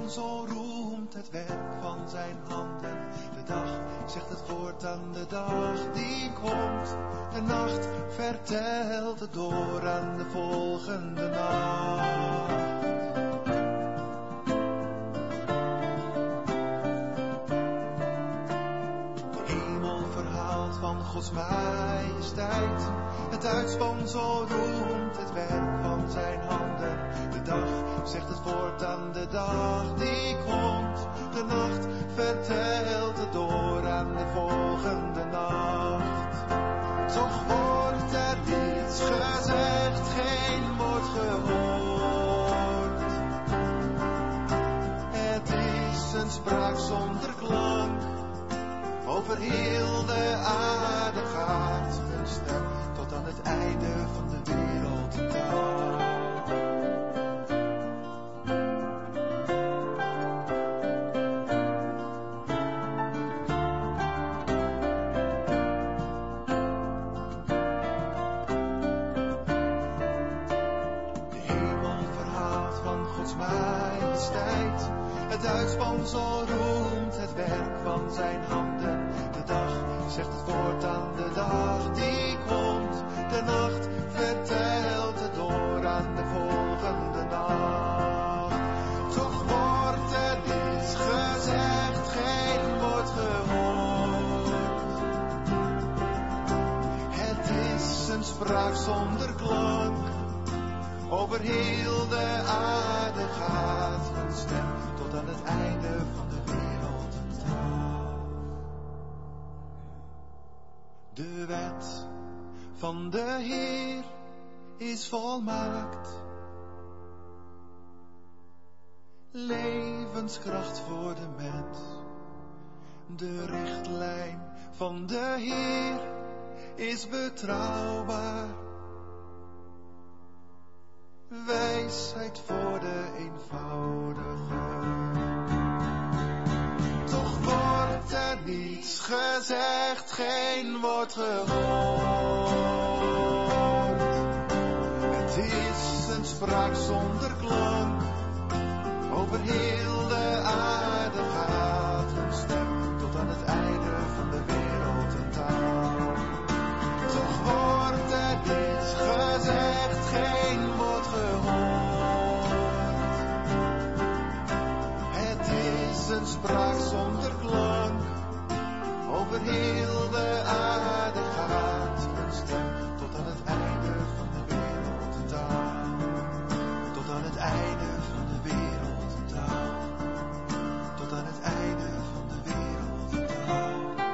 zo roemt het werk van zijn handen. De dag zegt het woord aan de dag die komt. De nacht vertelt het door aan de volgende nacht. De hemel verhaalt van Gods majesteit. Het uitspan zo roemt het werk van zijn handen. De dag zegt het woord aan de dag die komt. De nacht vertelt het door aan de volgende nacht. Toch wordt er niets gezegd, geen woord gehoord. Het is een spraak zonder klank. Over heel de aarde gaat een stem tot aan het einde van de wereld een dag. De hemel verhaalt van Gods majesteit. Het uitspan zo roemt het werk van zijn handen. De dag zegt het woord aan de dag die komt. De nacht vertelt het door aan de volgende nacht. Toch wordt er niets gezegd, geen woord gehoord. Het is een spraak zonder klank. Over heel de aarde gaat een stem tot aan het einde van de wereld een dag. De wet van de Heer is volmaakt. Levenskracht voor de mens. De richtlijn van de Heer is betrouwbaar. Wijsheid voor de eenvoudige. Toch wordt er niets gezegd, geen woord gehoord. Het is een spraak zonder klank. Over heel de aarde gaat een stem tot aan het einde van de wereld een taal. Toch wordt er niets gezegd, geen woord gehoord. Het is een spraak zonder klank. Over heel de aarde gaat een stem tot aan het einde van de wereld een taal. Tot aan het einde van de wereld een taal. Tot aan het einde van de wereld een taal.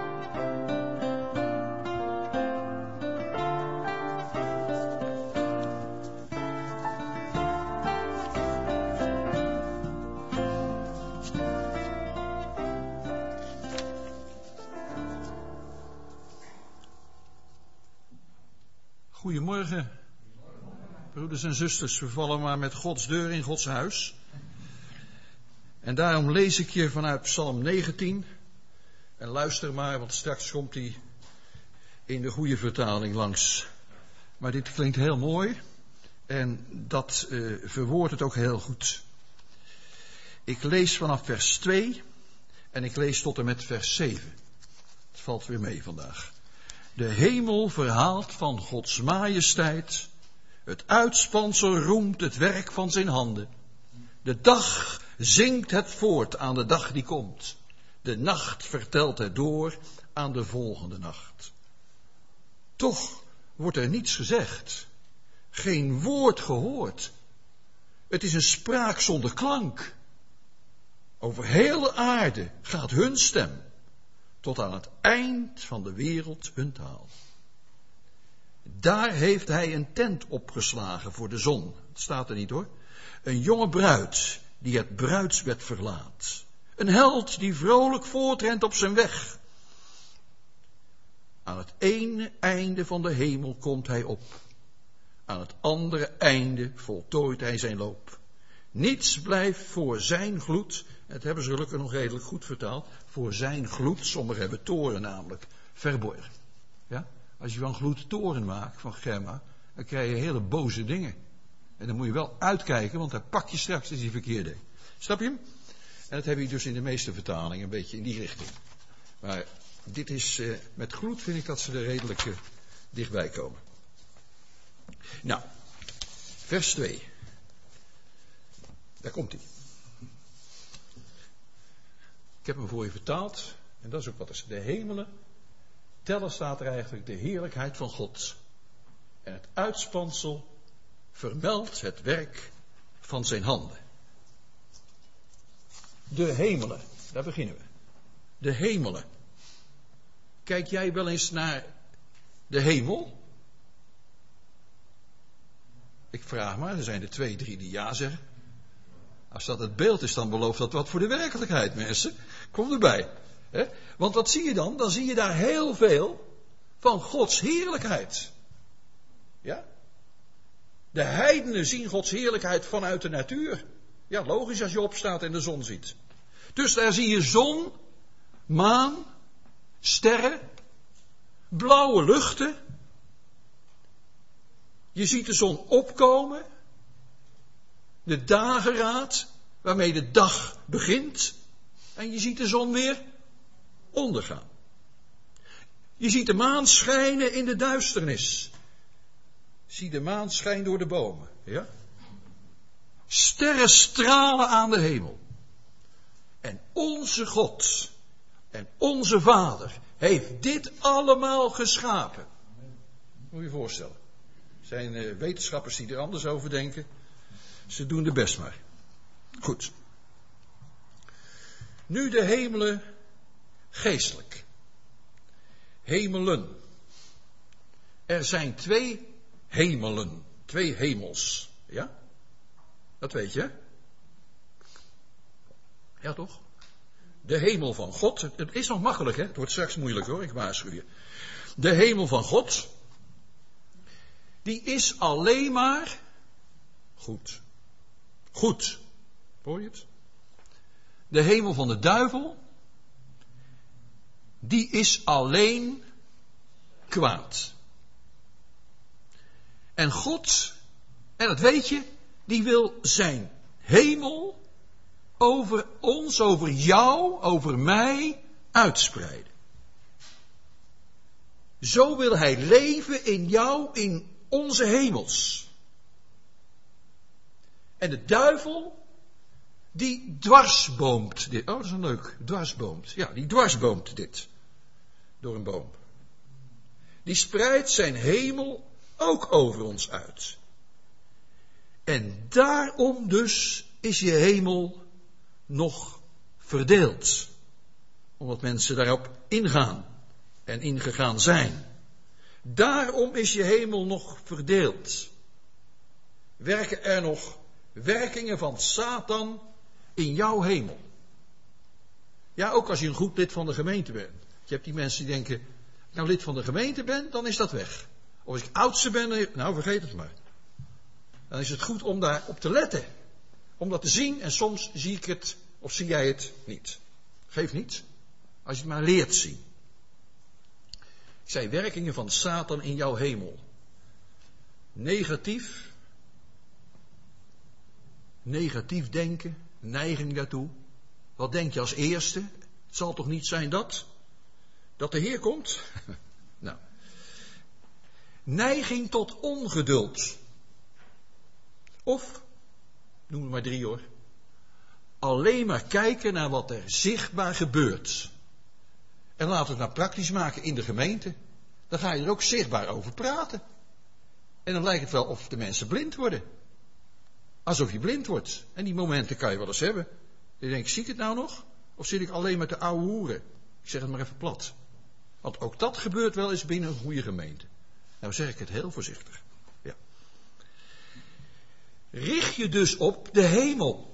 Goedemorgen, broeders en zusters. We vallen maar met Gods deur in Gods huis. En daarom lees ik je vanuit Psalm 19. En luister maar, want straks komt hij in de goede vertaling langs. Maar dit klinkt heel mooi. En dat verwoordt het ook heel goed. Ik lees vanaf vers 2. En ik lees tot en met vers 7. Het valt weer mee vandaag. De hemel verhaalt van Gods majesteit. Het uitspansel roemt het werk van zijn handen. De dag zingt het voort aan de dag die komt. De nacht vertelt het door aan de volgende nacht. Toch wordt er niets gezegd. Geen woord gehoord. Het is een spraak zonder klank. Over heel de aarde gaat hun stem. Tot aan het eind van de wereld hun taal. Daar heeft hij een tent opgeslagen voor de zon. Dat staat er niet hoor. Een jonge bruid die het bruidsbed verlaat. Een held die vrolijk voortrent op zijn weg. Aan het ene einde van de hemel komt hij op. Aan het andere einde voltooit hij zijn loop. Niets blijft voor zijn gloed. Het hebben ze gelukkig nog redelijk goed vertaald. Voor zijn gloed. Sommigen hebben toren namelijk verborgen. Ja? Als je van gloed toren maakt, van Gemma, dan krijg je hele boze dingen. En dan moet je wel uitkijken, want dan pak je straks als je verkeerd deed. Snap je hem? En dat heb je dus in de meeste vertalingen een beetje in die richting. Maar dit is, met gloed vind ik dat ze er redelijk dichtbij komen. Nou, vers 2. Daar komt hij. Ik heb hem voor je vertaald. En dat is ook wat is. De hemelen tellen, staat er eigenlijk, de heerlijkheid van God. En het uitspansel vermeldt het werk van zijn handen. De hemelen, daar beginnen we. De hemelen. Kijk jij wel eens naar de hemel? Ik vraag maar, er zijn er 2, 3 die ja zeggen. Als dat het beeld is, dan belooft dat wat voor de werkelijkheid, mensen. Kom erbij. Hè? Want wat zie je dan? Dan zie je daar heel veel van Gods heerlijkheid. Ja? De heidenen zien Gods heerlijkheid vanuit de natuur. Ja, logisch als je opstaat en de zon ziet. Dus daar zie je zon, maan, sterren, blauwe luchten. Je ziet de zon opkomen. De dageraad waarmee de dag begint. En je ziet de zon weer ondergaan. Je ziet de maan schijnen in de duisternis. Zie de maan schijnen door de bomen. Ja? Sterren stralen aan de hemel. En onze God en onze Vader heeft dit allemaal geschapen. Moet je je voorstellen. Er zijn wetenschappers die er anders over denken. Ze doen de best maar. Goed. Nu de hemelen geestelijk. Hemelen. Er zijn 2 hemelen. 2 hemels. Ja? Dat weet je. Ja toch? De hemel van God. Het is nog makkelijk, hè? Het wordt straks moeilijk hoor, ik waarschuw je. De hemel van God. Die is alleen maar goed. Goed. Hoor je het? De hemel van de duivel. Die is alleen kwaad. En God, en dat weet je, die wil zijn hemel over ons, over jou, over mij uitspreiden. Zo wil hij leven in jou, in onze hemels. En de duivel, die dwarsboomt dit. Oh, dat is een leuk, dwarsboomt. Ja, die dwarsboomt dit. Door een boom. Die spreidt zijn hemel ook over ons uit. En daarom dus is je hemel nog verdeeld. Omdat mensen daarop ingaan en ingegaan zijn. Daarom is je hemel nog verdeeld. Werken er nog werkingen van Satan in jouw hemel? Ja, ook als je een goed lid van de gemeente bent. Je hebt die mensen die denken, als ik nou lid van de gemeente ben, dan is dat weg. Of als ik oudste ben, nou vergeet het maar. Dan is het goed om daarop te letten. Om dat te zien en soms zie ik het of zie jij het niet. Geef niet. Als je het maar leert zien. Ik zei werkingen van Satan in jouw hemel. Negatief. Negatief denken. Neiging daartoe. Wat denk je als eerste? Het zal toch niet zijn dat de Heer komt? Nou. Neiging tot ongeduld. Of, noem er maar 3 hoor. Alleen maar kijken naar wat er zichtbaar gebeurt. En laten we het nou praktisch maken in de gemeente. Dan ga je er ook zichtbaar over praten. En dan lijkt het wel of de mensen blind worden. Alsof je blind wordt. En die momenten kan je wel eens hebben. Je denkt, zie ik het nou nog? Of zit ik alleen met de ouwe hoeren? Ik zeg het maar even plat. Want ook dat gebeurt wel eens binnen een goede gemeente. Nou zeg ik het heel voorzichtig. Ja. Richt je dus op de hemel.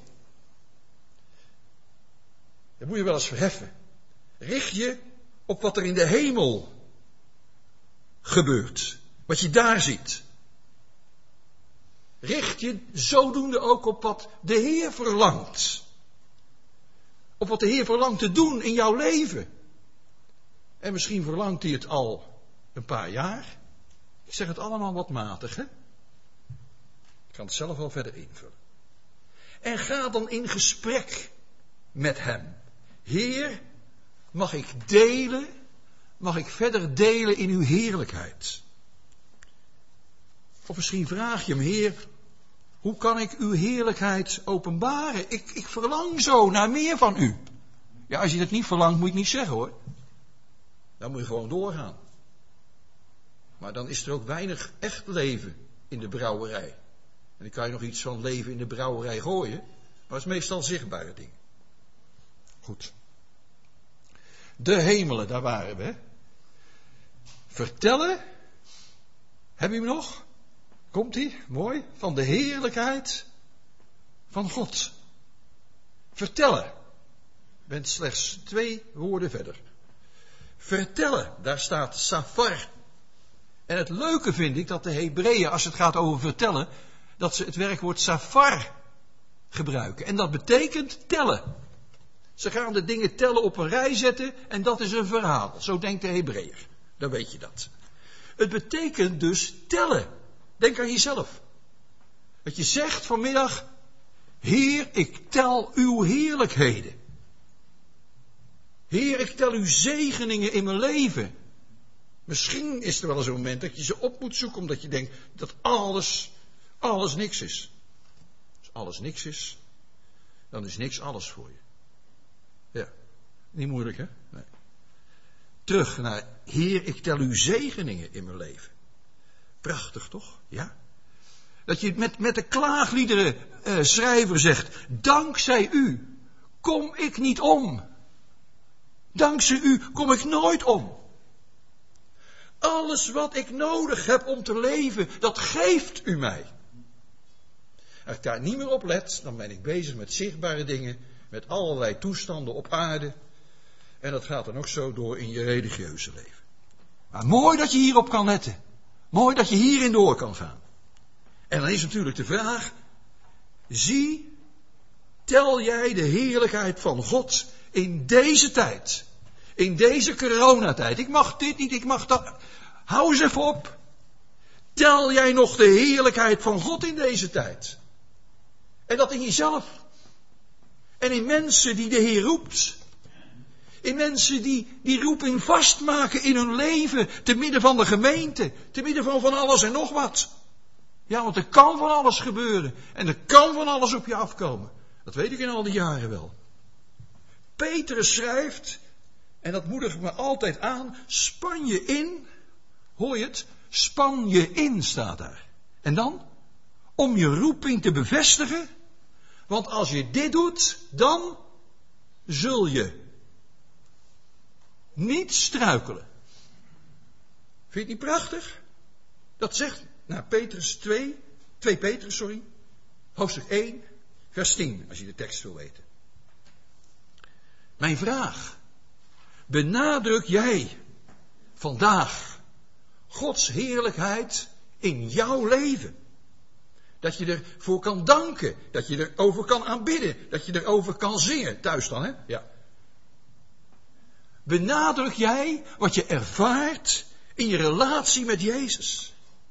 Dat moet je wel eens verheffen. Richt je op wat er in de hemel gebeurt. Wat je daar ziet. Richt je zodoende ook op wat de Heer verlangt. Op wat de Heer verlangt te doen in jouw leven. En misschien verlangt hij het al een paar jaar. Ik zeg het allemaal wat matig, hè? Ik kan het zelf wel verder invullen. En ga dan in gesprek met hem. Heer, mag ik verder delen in uw heerlijkheid? Of misschien vraag je hem, Heer, hoe kan ik uw heerlijkheid openbaren? Ik verlang zo naar meer van u. Ja, als je dat niet verlangt, moet je het niet zeggen hoor. Dan moet je gewoon doorgaan. Maar dan is er ook weinig echt leven in de brouwerij. En dan kan je nog iets van leven in de brouwerij gooien. Maar dat is meestal zichtbare dingen. Goed. De hemelen, daar waren we. Hè? Vertellen. Heb je hem nog? Komt-ie? Mooi. Van de heerlijkheid van God. Vertellen. Je bent slechts 2 woorden verder. Vertellen. Daar staat safar. En het leuke vind ik dat de Hebreeën, als het gaat over vertellen, dat ze het werkwoord safar gebruiken. En dat betekent tellen. Ze gaan de dingen tellen op een rij zetten en dat is een verhaal. Zo denkt de Hebreeër. Dan weet je dat. Het betekent dus tellen. Denk aan jezelf. Dat je zegt vanmiddag, Heer, ik tel uw heerlijkheden. Heer, ik tel uw zegeningen in mijn leven. Misschien is er wel eens een moment dat je ze op moet zoeken, omdat je denkt dat alles niks is. Als alles niks is, dan is niks alles voor je. Ja, niet moeilijk hè? Nee. Terug naar, Heer, ik tel uw zegeningen in mijn leven. Prachtig toch? Ja. Dat je met de klaagliederen schrijver zegt, dankzij u kom ik niet om. Dankzij u kom ik nooit om. Alles wat ik nodig heb om te leven, dat geeft u mij. Als ik daar niet meer op let, dan ben ik bezig met zichtbare dingen, met allerlei toestanden op aarde. En dat gaat dan ook zo door in je religieuze leven. Maar mooi dat je hierop kan letten. Mooi dat je hierin door kan gaan. En dan is natuurlijk de vraag, tel jij de heerlijkheid van God in deze tijd? In deze coronatijd. Ik mag dit niet, ik mag dat. Hou eens even op. Tel jij nog de heerlijkheid van God in deze tijd? En dat in jezelf. En in mensen die de Heer roept. In mensen die roeping vastmaken in hun leven. Te midden van de gemeente. Te midden van alles en nog wat. Ja, want er kan van alles gebeuren. En er kan van alles op je afkomen. Dat weet ik in al die jaren wel. Petrus schrijft, en dat moedigt me altijd aan, span je in. Hoor je het? Span je in, staat daar. En dan? Om je roeping te bevestigen. Want als je dit doet, dan zul je niet struikelen. Vind je het niet prachtig? Dat zegt, Petrus 2 Petrus, hoofdstuk 1, vers 10, als je de tekst wil weten. Mijn vraag, benadruk jij vandaag Gods heerlijkheid in jouw leven? Dat je ervoor kan danken, dat je erover kan aanbidden, dat je erover kan zingen. Thuis dan, hè? Ja. Benadruk jij wat je ervaart in je relatie met Jezus?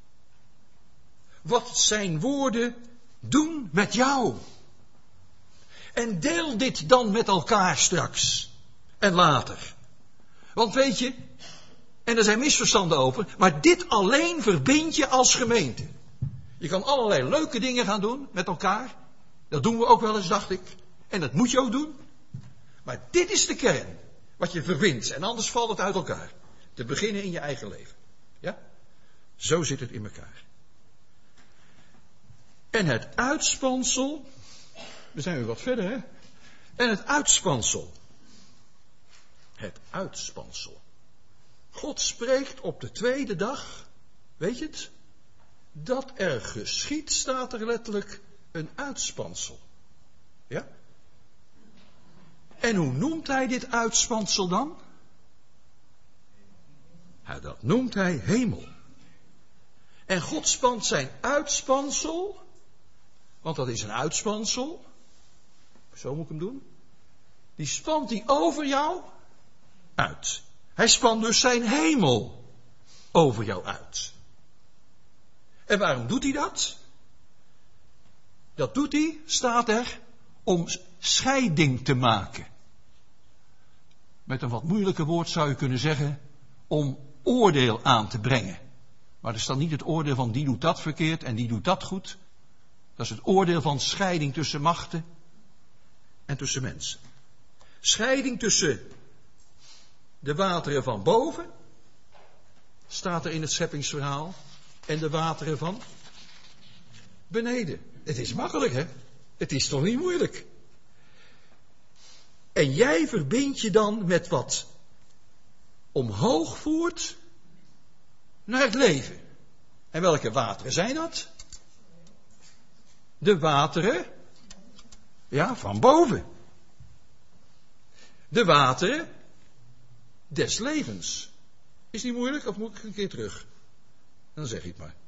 Wat zijn woorden doen met jou? En deel dit dan met elkaar straks. En later. Want weet je, en er zijn misverstanden over, maar dit alleen verbindt je als gemeente. Je kan allerlei leuke dingen gaan doen met elkaar. Dat doen we ook wel eens, dacht ik. En dat moet je ook doen. Maar dit is de kern. Wat je verbindt. En anders valt het uit elkaar. Te beginnen in je eigen leven. Ja? Zo zit het in elkaar. En het uitspansel. We zijn weer wat verder, hè? En het uitspansel. Het uitspansel. God spreekt op de tweede dag. Weet je het? Dat er geschiet, staat er letterlijk, een uitspansel. Ja? En hoe noemt hij dit uitspansel dan? Ja, dat noemt hij hemel. En God spant zijn uitspansel, want dat is een uitspansel, zo moet ik hem doen, die spant hij over jou uit. Hij spant dus zijn hemel over jou uit. En waarom doet hij dat? Dat doet hij, staat er, om scheiding te maken. Met een wat moeilijker woord zou je kunnen zeggen, om oordeel aan te brengen. Maar er staat niet het oordeel van die doet dat verkeerd en die doet dat goed. Dat is het oordeel van scheiding tussen machten en tussen mensen. Scheiding tussen de wateren van boven, staat er in het scheppingsverhaal, en de wateren van beneden. Het is makkelijk, hè? Het is toch niet moeilijk? En jij verbindt je dan met wat omhoog voert naar het leven. En welke wateren zijn dat? De wateren, ja, van boven. De wateren des levens. Is niet moeilijk, of moet ik een keer terug? Dan zeg je het maar.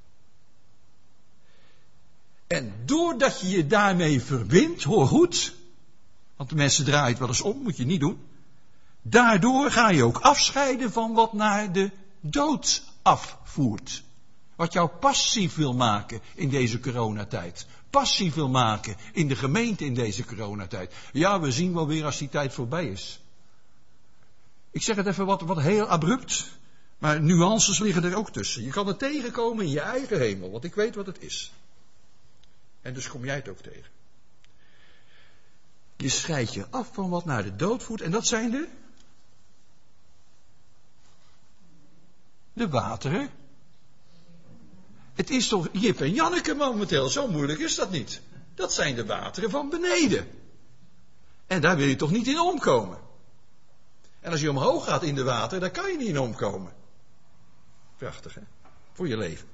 En doordat je je daarmee verbindt, hoor goed, want de mensen draaien het wel eens om, moet je niet doen. Daardoor ga je ook afscheiden van wat naar de dood afvoert. Wat jou passief wil maken in deze coronatijd. Passief wil maken in de gemeente in deze coronatijd. Ja, we zien wel weer als die tijd voorbij is. Ik zeg het even wat heel abrupt, maar nuances liggen er ook tussen. Je kan het tegenkomen in je eigen hemel, want ik weet wat het is. En dus kom jij het ook tegen. Je scheidt je af van wat naar de dood voert. En dat zijn de wateren. Het is toch Jip en Janneke momenteel. Zo moeilijk is dat niet. Dat zijn de wateren van beneden. En daar wil je toch niet in omkomen. En als je omhoog gaat in de water, daar kan je niet in omkomen. Prachtig, hè? Voor je leven.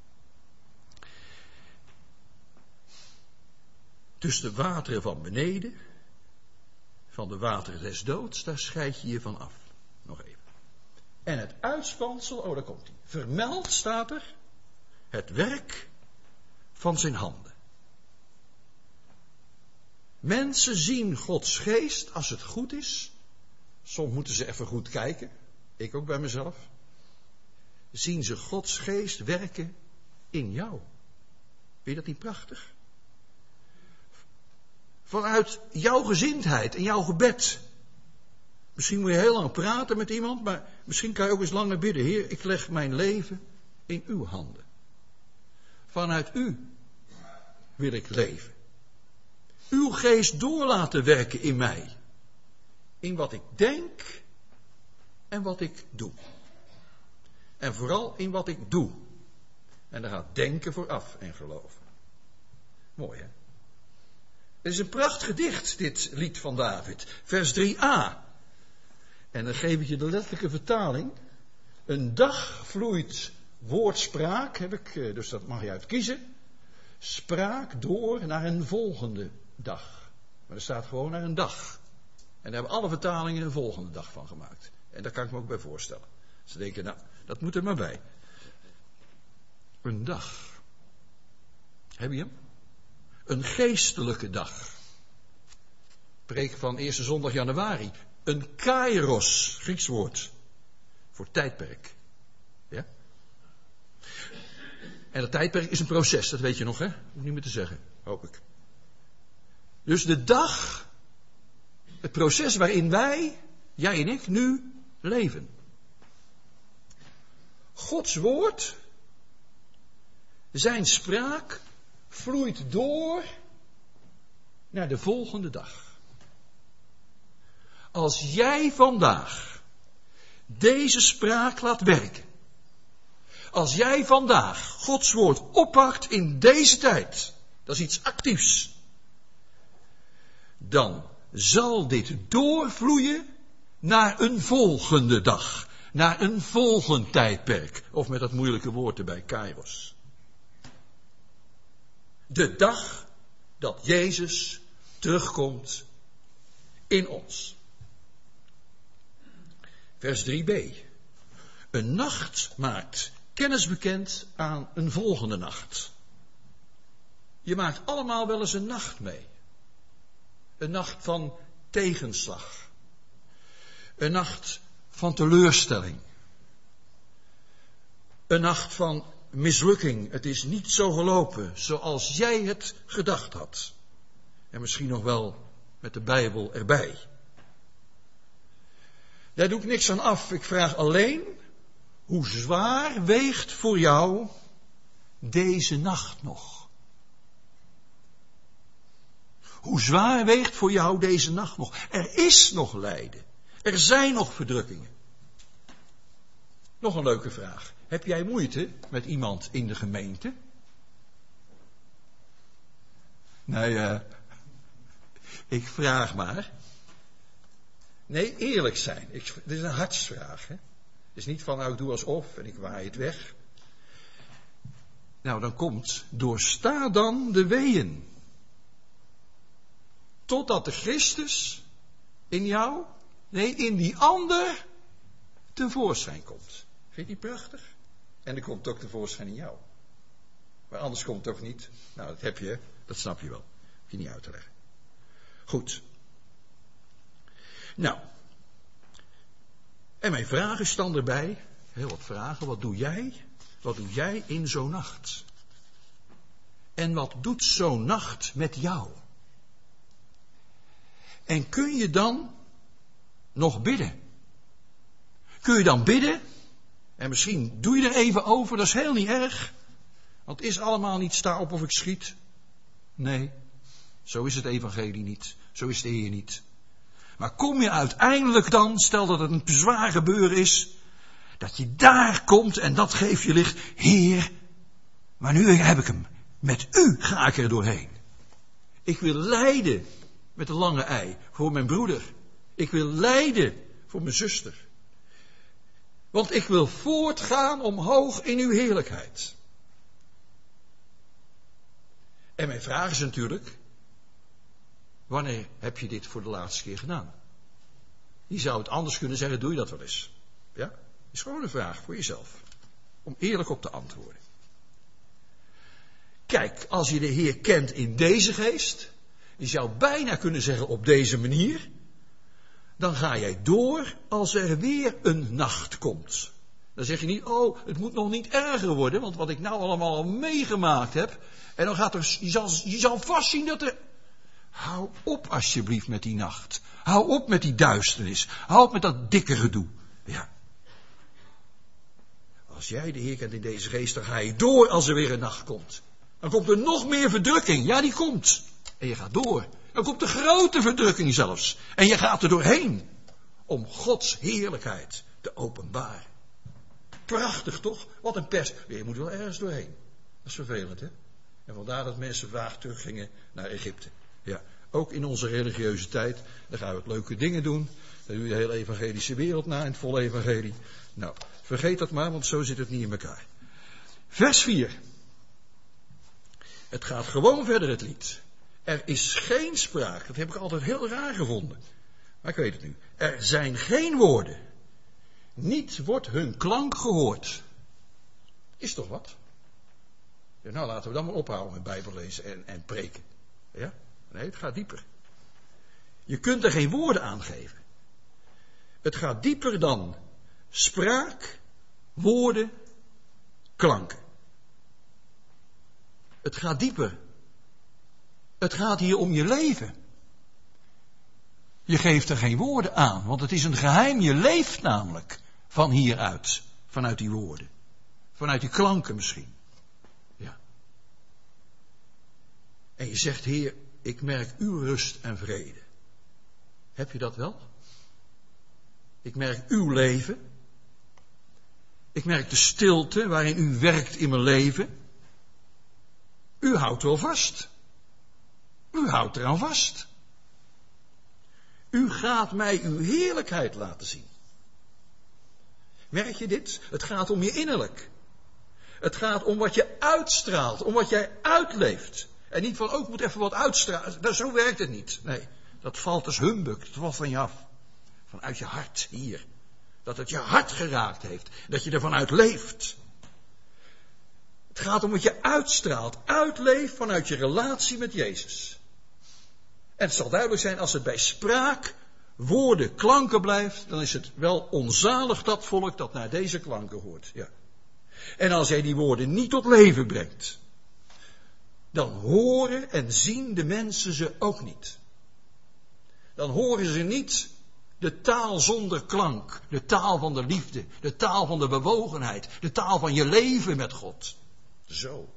Dus de wateren van beneden, van de wateren des doods, daar scheid je je van af. Nog even. En het uitspansel, daar komt hij. Vermeld staat er het werk van zijn handen. Mensen zien Gods geest als het goed is. Soms moeten ze even goed kijken. Ik ook bij mezelf. Zien ze Gods geest werken in jou. Vind je dat niet prachtig? Vanuit jouw gezindheid en jouw gebed. Misschien moet je heel lang praten met iemand, maar misschien kan je ook eens langer bidden. Heer, ik leg mijn leven in uw handen. Vanuit u wil ik leven. Uw geest door laten werken in mij. In wat ik denk en wat ik doe. En vooral in wat ik doe. En daar gaat denken vooraf en geloven. Mooi, hè? Het is een prachtig gedicht, dit lied van David. Vers 3a. En dan geef ik je de letterlijke vertaling. Een dag vloeit woordspraak, heb ik, dus dat mag je uitkiezen. Spraak door naar een volgende dag. Maar er staat gewoon naar een dag. En daar hebben alle vertalingen een volgende dag van gemaakt. En daar kan ik me ook bij voorstellen. Ze denken, nou, dat moet er maar bij. Een dag. Heb je hem? Een geestelijke dag. Preek van eerste zondag januari. Een kairos, Grieks woord. Voor tijdperk. Ja? En dat tijdperk is een proces, dat weet je nog, hè? Hoef niet meer te zeggen, hoop ik. Dus de dag, het proces waarin wij, jij en ik, nu leven. Gods woord, zijn spraak, vloeit door naar de volgende dag. Als jij vandaag deze spraak laat werken. Als jij vandaag Gods woord oppakt in deze tijd. Dat is iets actiefs. Dan zal dit doorvloeien naar een volgende dag. Naar een volgend tijdperk. Of met dat moeilijke woord erbij, kairos. De dag dat Jezus terugkomt in ons. Vers 3b. Een nacht maakt kennis bekend aan een volgende nacht. Je maakt allemaal wel eens een nacht mee. Een nacht van tegenslag. Een nacht van teleurstelling. Een nacht van mislukking. Het is niet zo gelopen zoals jij het gedacht had. En misschien nog wel met de Bijbel erbij. Daar doe ik niks aan af. Ik vraag alleen, hoe zwaar weegt voor jou deze nacht nog? Hoe zwaar weegt voor jou deze nacht nog? Er is nog lijden. Er zijn nog verdrukkingen. Nog een leuke vraag. Heb jij moeite met iemand in de gemeente? Nee, ik vraag maar. Nee, eerlijk zijn. Dit is een hartsvraag. Hè? Het is niet van, nou, ik doe alsof en ik waai het weg. Nou, dan komt, doorsta dan de weeën. Totdat de Christus in jou, nee, in die ander tevoorschijn komt. Vind je die prachtig? En er komt ook tevoorschijn in jou. Maar anders komt het ook niet. Nou, dat heb je, dat snap je wel. Hoef je niet uit te leggen. Goed. Nou. En mijn vraag is dan erbij. Heel wat vragen. Wat doe jij? Wat doe jij in zo'n nacht? En wat doet zo'n nacht met jou? En kun je dan nog bidden? Kun je dan bidden? En misschien doe je er even over, dat is heel niet erg. Want het is allemaal niet sta op of ik schiet. Nee, zo is het evangelie niet. Zo is de Heer niet. Maar kom je uiteindelijk dan, stel dat het een zwaar gebeuren is, dat je daar komt en dat geeft je licht. Heer, maar nu heb ik hem. Met u ga ik er doorheen. Ik wil lijden met de lange ei voor mijn broeder. Ik wil lijden voor mijn zuster. Want ik wil voortgaan omhoog in uw heerlijkheid. En mijn vraag is natuurlijk, wanneer heb je dit voor de laatste keer gedaan? Je zou het anders kunnen zeggen, doe je dat wel eens? Ja? Is gewoon een vraag voor jezelf. Om eerlijk op te antwoorden. Kijk, als je de Heer kent in deze geest, je zou bijna kunnen zeggen op deze manier, dan ga jij door als er weer een nacht komt. Dan zeg je niet, oh, het moet nog niet erger worden, want wat ik nou allemaal al meegemaakt heb, en dan gaat er, je zal vast zien dat er, hou op alsjeblieft met die nacht. Hou op met die duisternis. Hou op met dat dikke gedoe. Ja. Als jij de Heer kent in deze geest, dan ga je door als er weer een nacht komt. Dan komt er nog meer verdrukking. Ja, die komt. En je gaat door. Dan komt de grote verdrukking zelfs. En je gaat er doorheen. Om Gods heerlijkheid te openbaren. Prachtig toch? Wat een pers. Je moet wel ergens doorheen. Dat is vervelend, hè? En vandaar dat mensen vaak teruggingen naar Egypte. Ja, ook in onze religieuze tijd. Dan gaan we wat leuke dingen doen. Dan doe je de hele evangelische wereld na in het volle evangelie. Nou, vergeet dat maar, want zo zit het niet in elkaar. Vers 4. Het gaat gewoon verder, het lied. Er is geen spraak. Dat heb ik altijd heel raar gevonden. Maar ik weet het nu. Er zijn geen woorden. Niet wordt hun klank gehoord. Is toch wat? Ja, nou, laten we dan maar ophouden met Bijbel lezen en preken. Ja? Nee, het gaat dieper. Je kunt er geen woorden aan geven. Het gaat dieper dan spraak, woorden, klanken. Het gaat dieper. Het gaat hier om je leven. Je geeft er geen woorden aan, want het is een geheim. Je leeft namelijk van hieruit, vanuit die woorden. Vanuit die klanken misschien. Ja. En je zegt, Heer, ik merk uw rust en vrede. Heb je dat wel? Ik merk uw leven. Ik merk de stilte waarin u werkt in mijn leven. U houdt wel vast. U houdt eraan vast. U gaat mij uw heerlijkheid laten zien. Merk je dit? Het gaat om je innerlijk. Het gaat om wat je uitstraalt, om wat jij uitleeft. En niet van, oh, ik moet even wat uitstralen. Zo werkt het niet. Nee, dat valt als humbug. Dat valt van je af. Vanuit je hart, hier. Dat het je hart geraakt heeft. Dat je ervan uit leeft. Het gaat om wat je uitstraalt, uitleeft vanuit je relatie met Jezus. En het zal duidelijk zijn, als het bij spraak, woorden, klanken blijft, dan is het wel onzalig dat volk dat naar deze klanken hoort. Ja. En als hij die woorden niet tot leven brengt, dan horen en zien de mensen ze ook niet. dan horen ze niet de taal zonder klank, de taal van de liefde, de taal van de bewogenheid, de taal van je leven met God. Zo.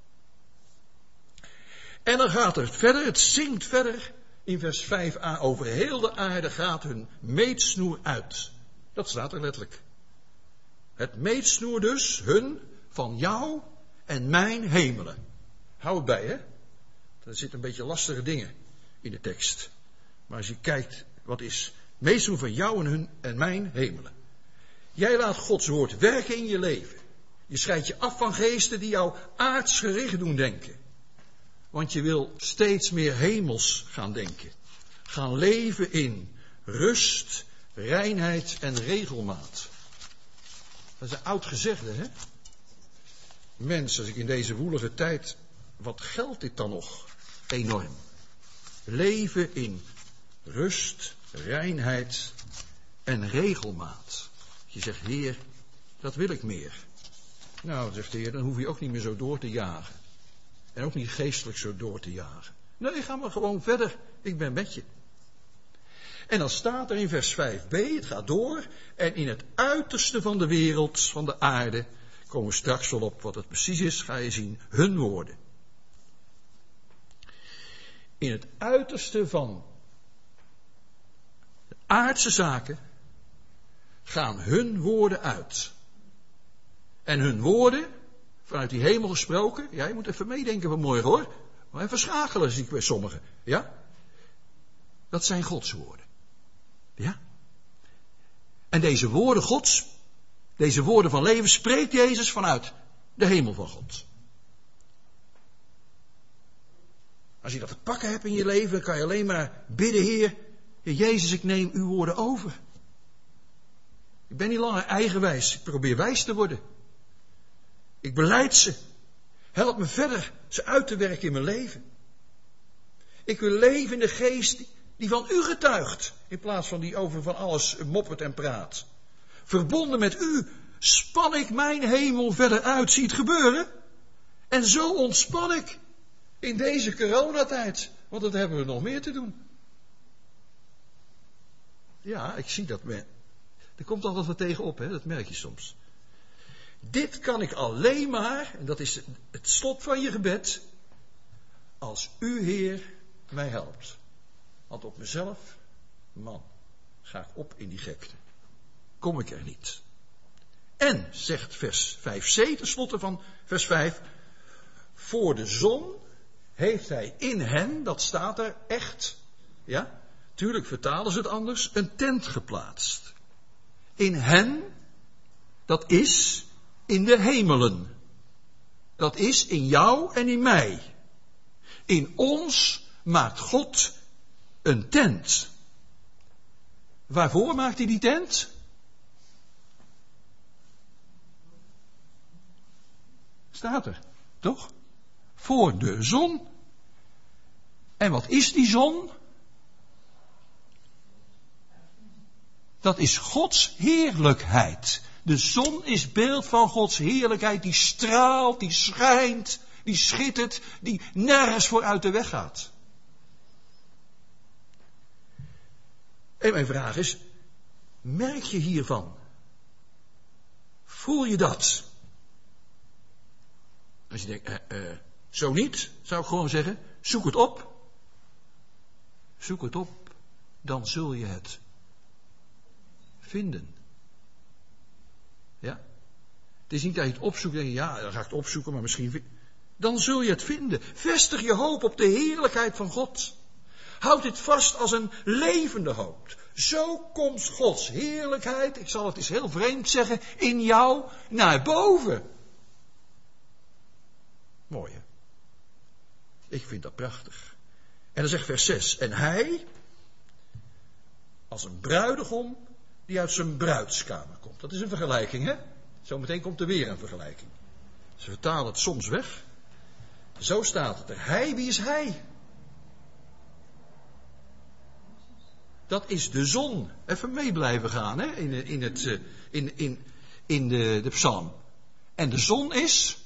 En dan gaat het verder, het zingt verder in vers 5a, over heel de aarde gaat hun meetsnoer uit. Dat staat er letterlijk. Het meetsnoer dus, hun, van jou en mijn hemelen. Hou het bij, hè. Er zitten een beetje lastige dingen in de tekst. Maar als je kijkt, wat is meestal van jou en hun en mijn hemelen. Jij laat Gods woord werken in je leven. Je scheidt je af van geesten die jou aardsgericht doen denken. Want je wil steeds meer hemels gaan denken. Gaan leven in rust, reinheid en regelmaat. Dat is een oud gezegde, hè? Mensen, als ik in deze woelige tijd, wat geldt dit dan nog? Enorm. Leven in rust, reinheid en regelmaat. Je zegt, Heer, dat wil ik meer. Nou, zegt de Heer, dan hoef je ook niet meer zo door te jagen. En ook niet geestelijk zo door te jagen. Nee, ga maar gewoon verder. Ik ben met je. En dan staat er in vers 5b, het gaat door. En in het uiterste van de wereld, van de aarde, komen we straks wel op wat het precies is, ga je zien, hun woorden. In het uiterste van de aardse zaken gaan hun woorden uit. En hun woorden, vanuit die hemel gesproken, ja, je moet even meedenken vanmorgen hoor. Maar even schakelen zie ik bij sommigen. Ja? Dat zijn Gods woorden. Ja? En deze woorden Gods, deze woorden van leven, spreekt Jezus vanuit de hemel van God. Als je dat te pakken hebt in je leven, dan kan je alleen maar bidden, Heer Jezus, ik neem uw woorden over. Ik ben niet langer eigenwijs, ik probeer wijs te worden. Ik belijd ze. Help me verder ze uit te werken in mijn leven. Ik wil leven in de geest die van u getuigt, in plaats van die over van alles moppert en praat. Verbonden met u span ik mijn hemel verder uit. Zie het gebeuren? En zo ontspan ik in deze coronatijd. Want dat hebben we nog meer te doen. Ja, ik zie dat. Er komt altijd wat tegenop, hè? Dat merk je soms. Dit kan ik alleen maar, en dat is het slot van je gebed, als u, Heer, mij helpt. Want op mezelf, man, ga ik op in die gekte. Kom ik er niet. En, zegt vers 5c, tenslotte van vers 5, voor de zon heeft hij in hen, dat staat er echt, ja, tuurlijk vertalen ze het anders, een tent geplaatst. In hen, dat is in de hemelen. Dat is in jou en in mij. In ons maakt God een tent. Waarvoor maakt hij die tent? Staat er, toch? Voor de zon. En wat is die zon? Dat is Gods heerlijkheid. De zon is beeld van Gods heerlijkheid, die straalt, die schijnt, die schittert, die nergens voor uit de weg gaat. En mijn vraag is, merk je hiervan? Voel je dat? Als je denkt, zo niet, zou ik gewoon zeggen, zoek het op. Zoek het op, dan zul je het vinden. Ja? Het is niet dat je het opzoekt en denk je, ja, dan ga ik het opzoeken, maar misschien... Dan zul je het vinden. Vestig je hoop op de heerlijkheid van God. Houd dit vast als een levende hoop. Zo komt Gods heerlijkheid, ik zal het eens heel vreemd zeggen, in jou naar boven. Mooi, hè? Ik vind dat prachtig. En dan zegt vers 6, en hij, als een bruidegom die uit zijn bruidskamer komt. Dat is een vergelijking, hè? Zometeen komt er weer een vergelijking. Ze vertalen het soms weg. Zo staat het er. Hij, wie is hij? Dat is de zon. Even mee blijven gaan, hè? In de psalm. En de zon is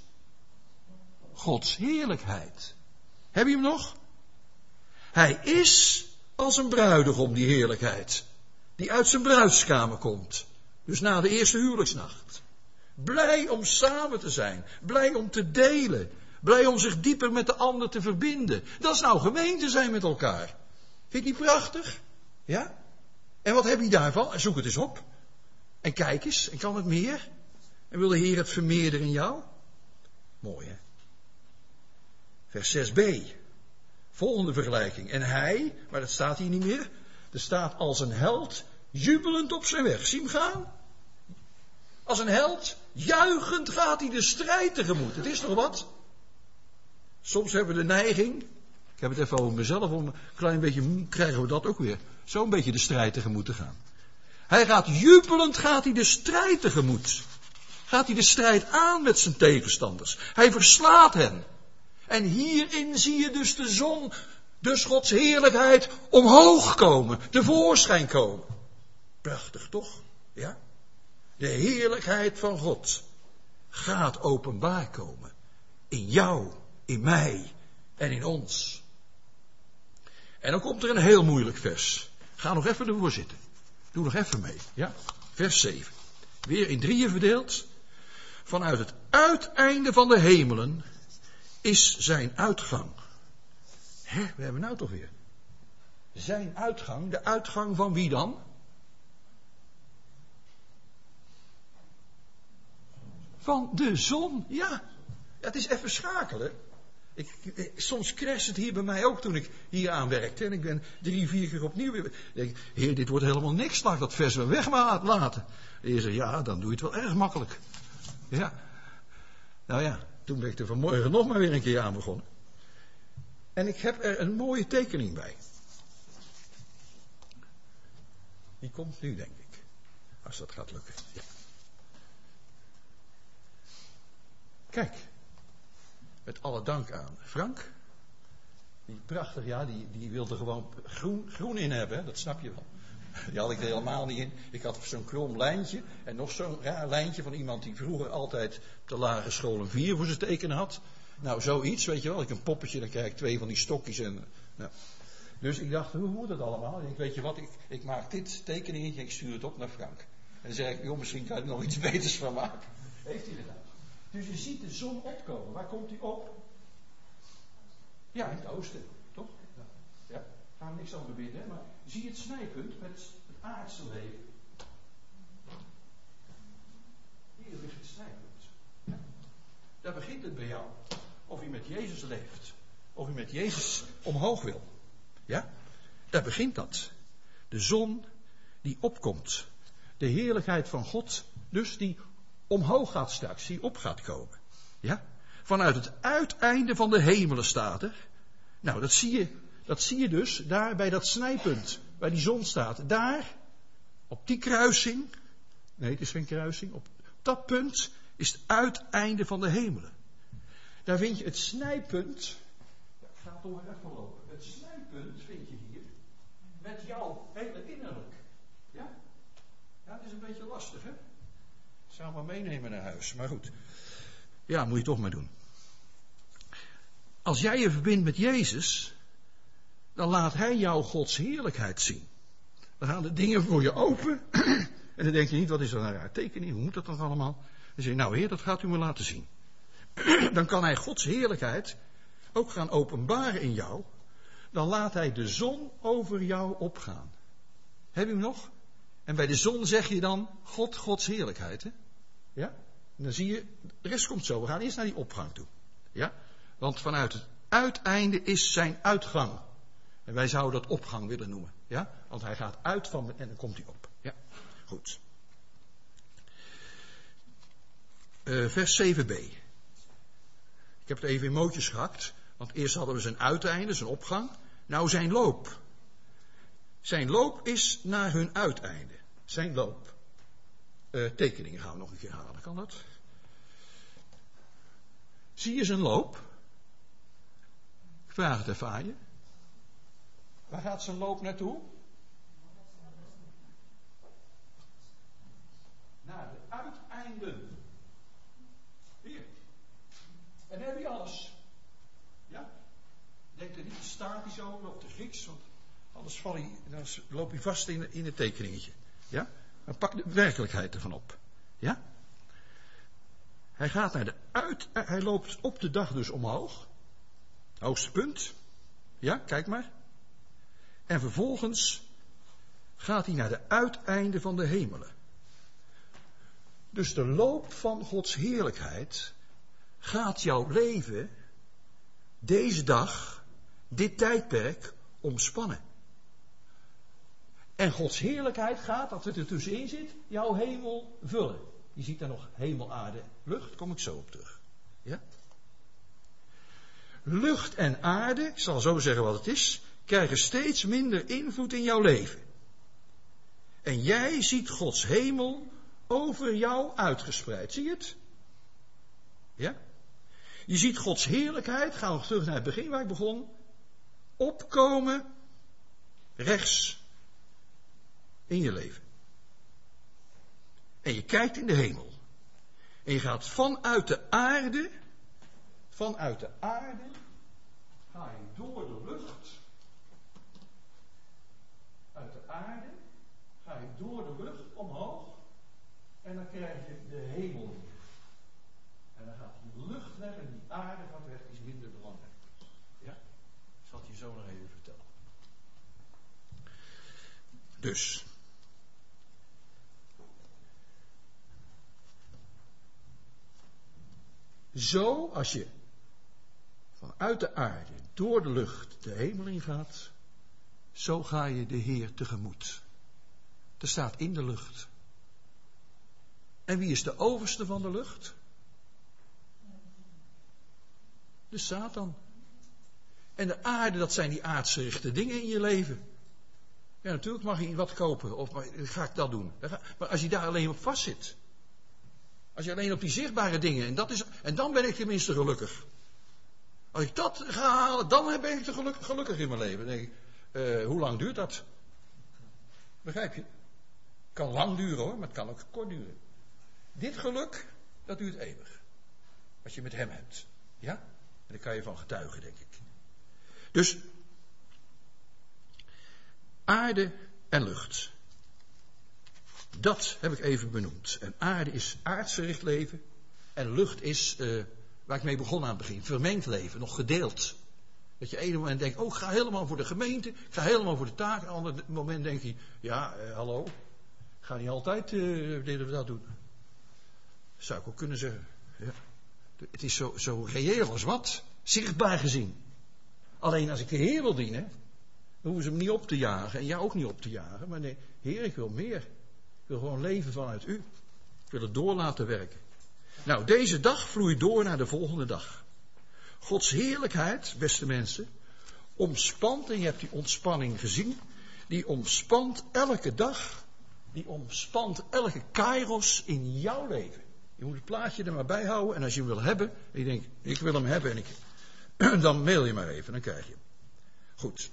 Gods heerlijkheid. Heb je hem nog? Hij is als een bruidegom, die heerlijkheid. Die uit zijn bruidskamer komt. Dus na de eerste huwelijksnacht. Blij om samen te zijn. Blij om te delen. Blij om zich dieper met de ander te verbinden. Dat is nou gemeente zijn met elkaar. Vind je die prachtig? Ja? En wat heb je daarvan? Zoek het eens op. En kijk eens. En kan het meer? En wil de Heer het vermeerderen in jou? Mooi, hè? Vers 6b. Volgende vergelijking. En hij, maar dat staat hier niet meer. Er staat als een held, jubelend op zijn weg. Zie hem gaan? Als een held, juichend gaat hij de strijd tegemoet. Het is toch wat? Soms hebben we de neiging, ik heb het even over mezelf, om een klein beetje, krijgen we dat ook weer. Zo'n beetje de strijd tegemoet te gaan. Hij gaat jubelend, gaat hij de strijd tegemoet. Gaat hij de strijd aan met zijn tegenstanders. Hij verslaat hen. En hierin zie je dus de zon, dus Gods heerlijkheid, omhoog komen, tevoorschijn komen. Prachtig toch? Ja? De heerlijkheid van God gaat openbaar komen. In jou, in mij en in ons. En dan komt er een heel moeilijk vers. Ga nog even ervoor zitten. Doe nog even mee. Ja? Vers 7. Weer in 3 verdeeld. Vanuit het uiteinde van de hemelen is zijn uitgang. Hè, we hebben nou toch weer. Zijn uitgang, de uitgang van wie dan? Van de zon, ja. Het is even schakelen. Soms crasht het hier bij mij ook toen ik hier aan werkte. En ik ben 3, 4 keer opnieuw weer. Denk, Heer, dit wordt helemaal niks. Laat dat vers wel weglaten. En je zegt, ja, dan doe je het wel erg makkelijk. Ja. Nou ja, toen ben ik er vanmorgen nog maar weer een keer aan begonnen. En ik heb er een mooie tekening bij. Die komt nu, denk ik. Als dat gaat lukken. Ja. Kijk. Met alle dank aan Frank. Die prachtig, ja, die wilde gewoon groen in hebben, hè? Dat snap je wel. Die had ik er helemaal niet in. Ik had zo'n krom lijntje en nog zo'n raar lijntje van iemand die vroeger altijd op de lagere school een 4 voor zijn tekenen had. Nou, zoiets, weet je wel. Ik een poppetje, dan krijg ik 2 van die stokjes en... Nou. Dus ik dacht, hoe moet dat allemaal? En ik weet je wat, ik maak dit tekeningetje en ik stuur het op naar Frank. En dan zeg ik, joh, misschien kan je er nog iets beters van maken. Heeft hij gedaan. Dus je ziet de zon opkomen. Waar komt die op? Ja, in het oosten, toch? Ja. Gaan we niks aan bebidden, maar zie je het snijpunt met het aardse leven? Hier ligt het snijpunt. Ja. Daar begint het bij jou. Of je met Jezus leeft. Of je met Jezus omhoog wil. Ja? Daar begint dat. De zon die opkomt. De heerlijkheid van God, dus die omhoog gaat straks, die op gaat komen. Ja? Vanuit het uiteinde van de hemelen staat er. Nou, dat zie je dus daar bij dat snijpunt, waar die zon staat. Daar, op die kruising, nee, het is geen kruising, op dat punt is het uiteinde van de hemelen. Daar vind je het snijpunt, ik ga het door even lopen, het snijpunt vind je hier, met jouw hele innerlijk. Ja? Ja, het is een beetje lastig, hè? Ik zou maar meenemen naar huis, maar goed. Ja, moet je toch maar doen. Als jij je verbindt met Jezus, dan laat Hij jou Gods heerlijkheid zien. Dan gaan de dingen voor je open. En dan denk je niet, wat is dat een raar tekening? Hoe moet dat dan allemaal? Dan zeg je, nou Heer, dat gaat u me laten zien. Dan kan Hij Gods heerlijkheid ook gaan openbaren in jou. Dan laat Hij de zon over jou opgaan. Heb je hem nog? En bij de zon zeg je dan, Gods heerlijkheid. Hè? Ja? En dan zie je, de rest komt zo. We gaan eerst naar die opgang toe. Ja? Want vanuit het uiteinde is zijn uitgang. En wij zouden dat opgang willen noemen. Ja? Want hij gaat uit van en dan komt hij op. Ja? Goed. Vers 7b. Ik heb het even in mootjes gehakt. Want eerst hadden we zijn uiteinde, zijn opgang. Nou zijn loop. Zijn loop is naar hun uiteinde. Zijn loop. Tekeningen gaan we nog een keer halen. Kan dat? Zie je zijn loop? Ik vraag het even aan je. Waar gaat zijn loop naartoe? Naar de uiteinden. Hier. En dan heb je alles. Ja? Denk er niet te statisch over of te Grieks. Want Anders dan loop je vast in het tekeningetje. Ja? Dan pak de werkelijkheid ervan op. Ja? Hij loopt op de dag dus omhoog. Hoogste punt. Ja, kijk maar. En vervolgens gaat hij naar de uiteinden van de hemelen. Dus de loop van Gods heerlijkheid gaat jouw leven deze dag, dit tijdperk, omspannen. En Gods heerlijkheid gaat, als het er tussenin zit, jouw hemel vullen. Je ziet daar nog hemel, aarde, lucht, kom ik zo op terug. Ja? Lucht en aarde, ik zal zo zeggen wat het is, krijgen steeds minder invloed in jouw leven. En jij ziet Gods hemel over jou uitgespreid. Zie je het? Ja? Je ziet Gods heerlijkheid, gaan we terug naar het begin waar ik begon, opkomen rechts in je leven. En je kijkt in de hemel. En je gaat vanuit de aarde, ga je door de lucht, uit de aarde, ga je door de lucht omhoog, en dan krijg je de hemel weer. En dan gaat die lucht weg en die aarde gaat weg, die is minder belangrijk. Ja? Dat zal ik je zo nog even vertellen. Dus. Zo, als je vanuit de aarde door de lucht de hemel ingaat, zo ga je de Heer tegemoet. Er staat in de lucht. En wie is de overste van de lucht? De Satan. En de aarde, dat zijn die aardsgerichte dingen in je leven. Ja, natuurlijk mag je wat kopen, of ga ik dat doen. Maar als je daar alleen op vast zit. Als je alleen op die zichtbare dingen, en dan ben ik tenminste gelukkig. Als ik dat ga halen, dan ben ik te gelukkig in mijn leven. Dan denk ik, hoe lang duurt dat? Begrijp je? Het kan lang duren hoor, maar het kan ook kort duren. Dit geluk, dat duurt eeuwig. Wat je met hem hebt. Ja? En daar kan je van getuigen, denk ik. Dus, aarde en lucht. Dat heb ik even benoemd. En aarde is aardsgericht leven. En lucht is, waar ik mee begon aan het begin, vermengd leven, nog gedeeld. Dat je ene moment denkt, ik ga helemaal voor de gemeente, ik ga helemaal voor de taak. Een ander moment denk je, hallo, ik ga niet altijd dit of dat doen. Zou ik ook kunnen zeggen. Ja. Het is zo reëel als wat, zichtbaar gezien. Alleen als ik de Heer wil dienen, dan hoeven ze hem niet op te jagen. En jou ook niet op te jagen. Maar nee, Heer, ik wil meer. Ik wil gewoon leven vanuit u. Ik wil het door laten werken. Nou, deze dag vloeit door naar de volgende dag. Gods heerlijkheid, beste mensen, omspant, en je hebt die ontspanning gezien, die omspant elke dag, die omspant elke kairos in jouw leven. Je moet het plaatje er maar bij houden en als je hem wil hebben, en je denkt, ik wil hem hebben, en dan mail je maar even, dan krijg je hem. Goed.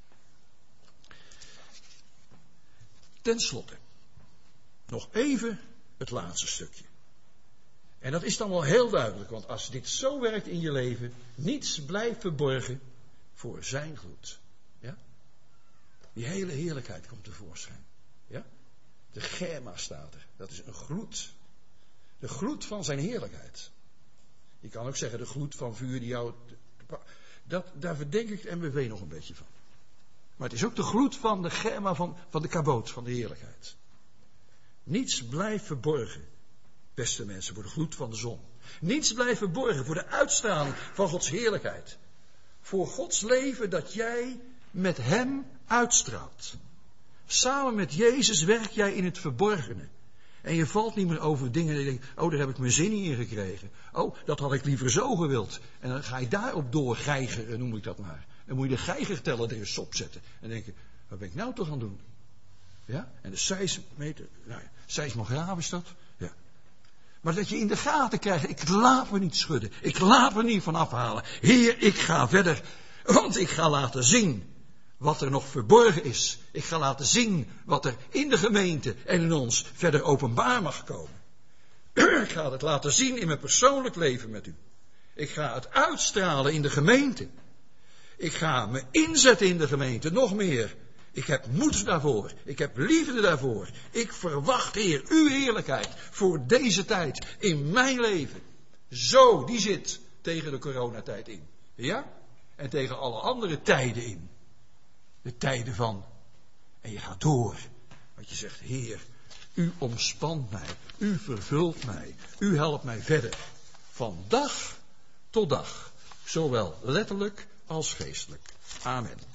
Ten slotte, nog even het laatste stukje. En dat is dan wel heel duidelijk, want als dit zo werkt in je leven, niets blijft verborgen voor zijn gloed. Ja? Die hele heerlijkheid komt tevoorschijn. Ja? De Germa staat er. Dat is een gloed. De gloed van zijn heerlijkheid. Je kan ook zeggen de gloed van vuur die jou... Daar verdenk ik het MBV nog een beetje van. Maar het is ook de gloed van de Germa van de kaboot, van de heerlijkheid. Niets blijft verborgen, beste mensen, voor de gloed van de zon. Niets blijft verborgen voor de uitstraling van Gods heerlijkheid. Voor Gods leven dat jij met hem uitstraalt. Samen met Jezus werk jij in het verborgene. En je valt niet meer over dingen en je denkt, daar heb ik mijn zin niet in gekregen. Dat had ik liever zo gewild. En dan ga je daarop doorgeigeren, noem ik dat maar. Dan moet je de geigerteller er eens op zetten. En dan denk je, wat ben ik nou toch aan het doen? Ja? En de seismograaf is dat. Ja. Maar dat je in de gaten krijgt, ik laat me niet schudden. Ik laat me niet van afhalen. Heer, ik ga verder. Want ik ga laten zien wat er nog verborgen is. Ik ga laten zien wat er in de gemeente en in ons verder openbaar mag komen. Ik ga het laten zien in mijn persoonlijk leven met u. Ik ga het uitstralen in de gemeente. Ik ga me inzetten in de gemeente, nog meer. Ik heb moed daarvoor. Ik heb liefde daarvoor. Ik verwacht, Heer, uw heerlijkheid voor deze tijd in mijn leven. Zo, die zit tegen de coronatijd in. Ja? En tegen alle andere tijden in. De tijden van. En je gaat door. Want je zegt, Heer, u omspant mij. U vervult mij. U helpt mij verder. Van dag tot dag. Zowel letterlijk als geestelijk. Amen.